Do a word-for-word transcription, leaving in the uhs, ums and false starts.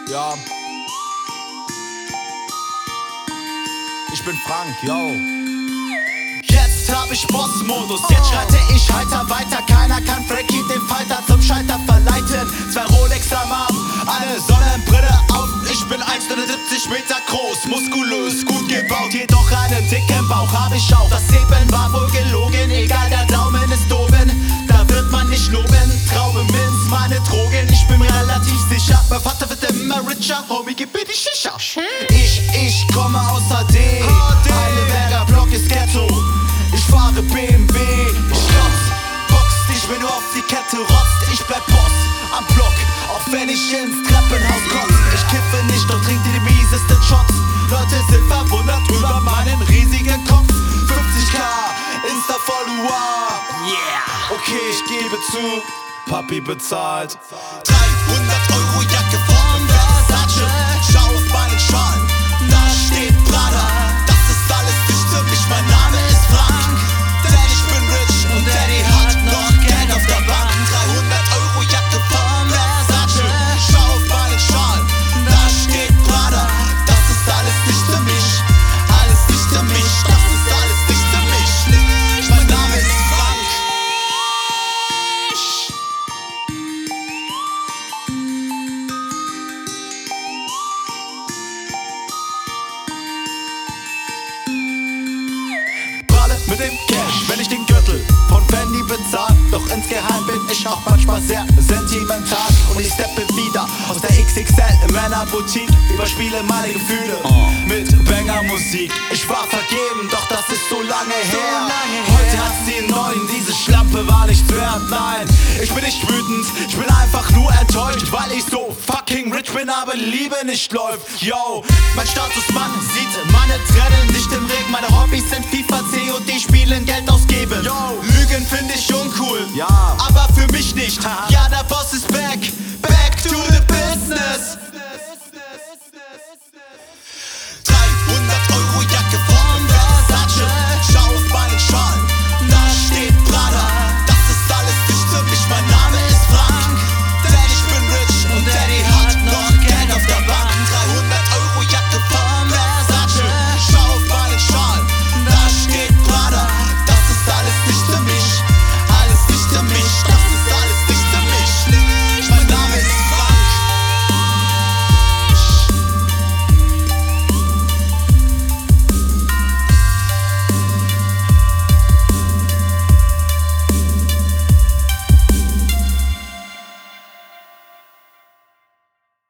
Ja. Ich bin Frank, yo. Jetzt hab ich Boss-Modus, jetzt schreite ich heiter weiter. Keiner kann Frankie den Falter zum Scheitern verleiten. Zwei Rolex am Arm, eine Sonnenbrille auf. Ich bin eins Komma neunundsiebzig Meter groß, muskulös, gut gebaut. Jedoch einen dicken Bauch hab ich auch. Das Leben war wohl gelogen, egal, der Daumen ist oben. Da wird man nicht loben, Traube, Minz, meine Drogen. Ich bin mir relativ sicher, mein Vater wird immer richer. Homie, gib mir die Shisha. Ich, ich komme aus H D, Heidelberger Block ist Ghetto. Ich fahre B M W, ich rotz, boxt dich, wenn du auf die Kette rotzt. Ich bleib Boss am Block, auch wenn ich ins Treppenhaus kotz. Ich kiffe nicht und trink dir die miesesten Shots. Leute sind verwundert über meinen riesigen Kopf. fünfzig K Insta-Follower, yeah. Okay, ich gebe zu, Papi bezahlt dreihundert Euro Jacke von Versace. Schau auf meinen Schal, da steht Prada. Das ist alles nicht für mich, mein Name ist Frank. Denn ich bin rich und Daddy hat noch Geld auf der Bank. dreihundert Euro Jacke von Versace. Schau auf meinen Schal, da steht Prada. Das ist alles nicht für mich, alles nicht für mich. Das ist alles nicht für mich. Mein Name ist Frank. Mit dem Cash, wenn ich den Gürtel von Fendi bezahl. Doch insgeheim bin ich auch manchmal sehr sentimental. Und ich steppe wieder aus der X X L Männerboutique, überspiele meine Gefühle oh. mit Banger-Musik. Ich war vergeben, doch das ist so lange so her lange Heute her. Hat sie einen neuen, diese Schlampe war nicht wert. Nein, ich bin nicht wütend, ich bin einfach nur enttäuscht, weil ich so fucking rich bin, aber Liebe nicht läuft. Yo, mein Statusmann sieht meine Tränen nicht im Regen. Meine Hobbys sind FIFA, C O D spielen, Geld ausgeben. Yo, Lügen finde ich uncool, ja, aber für mich nicht.